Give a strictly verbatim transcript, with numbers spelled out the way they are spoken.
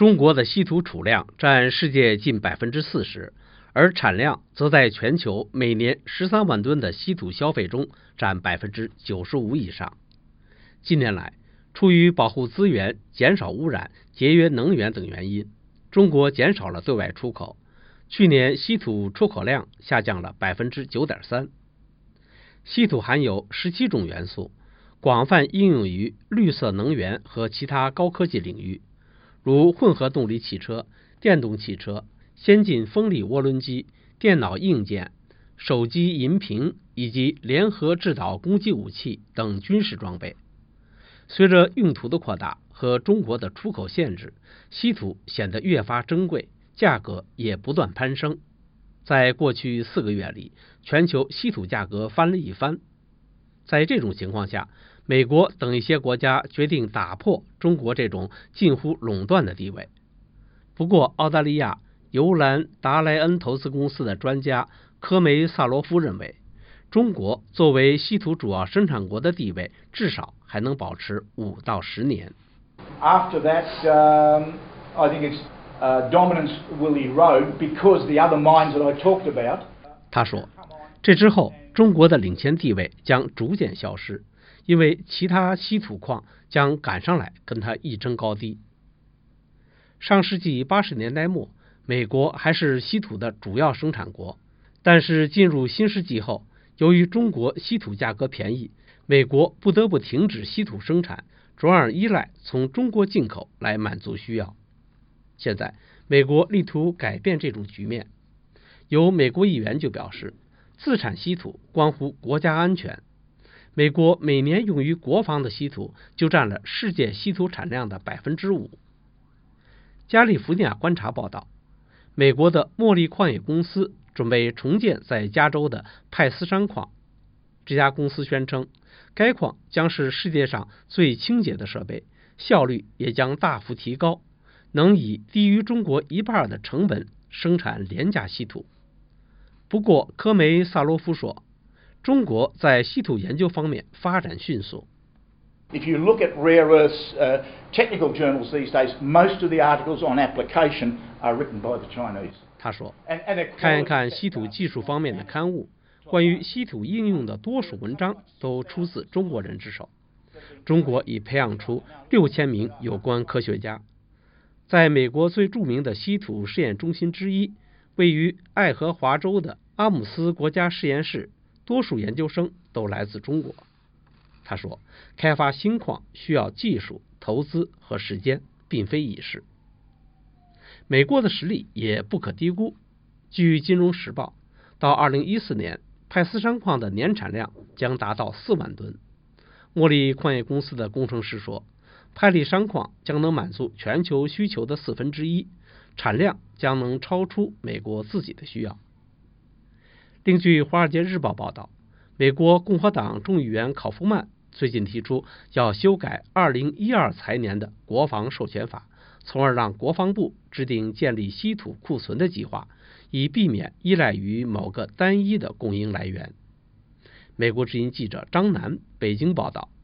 中国的稀土储量占世界近百分之四十，而产量则在全球每年十三万吨的稀土消费中占百分之九十五以上。近年来，出于保护资源、减少污染、节约能源等原因，中国减少了对外出口，去年稀土出口量下降了百分之九点三。稀土含有十七种元素，广泛应用于绿色能源和其他高科技领域，如混合动力汽车、电动汽车、先进风力涡轮机、电脑硬件、手机银屏以及联合制导攻击武器等军事装备。随着用途的扩大和中国的出口限制，稀土显得越发珍贵，价格也不断攀升。在过去四个月里，全球稀土价格翻了一番。在这种情况下，美国等一些国家决定打破中国这种近乎垄断的地位。不过，澳大利亚尤兰达莱恩投资公司的专家科梅萨罗夫认为，中国作为稀土主要生产国的地位至少还能保持五到十年。 After that, um, I think its uh, dominance will erode because the other mines that I talked about. 他说，这之后中国的领先地位将逐渐消失，因为其他稀土矿将赶上来跟它一争高低。上世纪八十年代末，美国还是稀土的主要生产国，但是进入新世纪后，由于中国稀土价格便宜，美国不得不停止稀土生产，转而依赖从中国进口来满足需要。现在，美国力图改变这种局面。有美国议员就表示，自产稀土关乎国家安全。美国每年用于国防的稀土就占了世界稀土产量的百分之五。加利福尼亚观察报道，美国的茉莉矿业公司准备重建在加州的派斯山矿。这家公司宣称，该矿将是世界上最清洁的设备，效率也将大幅提高，能以低于中国一半的成本生产廉价稀土。不过，科梅萨罗夫说，中国在稀土研究方面发展迅速。 If you look at rare earths uh, technical journals these days, most of the articles on application are written by the Chinese. 他说， And, and 看一看稀土技术方面的刊物，关于稀土应用的多数文章都出自中国人之手。中国已培养出六千名有关科学家。在美国最著名的稀土试验中心之一，位于爱荷华州的阿姆斯国家实验室，多数研究生都来自中国。他说，开发新矿需要技术、投资和时间，并非易事。美国的实力也不可低估。据《金融时报》，到二零一四年，派斯山矿的年产量将达到四万吨。茉莉矿业公司的工程师说，派利山矿将能满足全球需求的四分之一，产量将能超出美国自己的需要。另据《华尔街日报》报道，美国共和党众议员考夫曼最近提出要修改二零一二财年的国防授权法，从而让国防部制定建立稀土库存的计划，以避免依赖于某个单一的供应来源。美国之音记者张楠北京报道。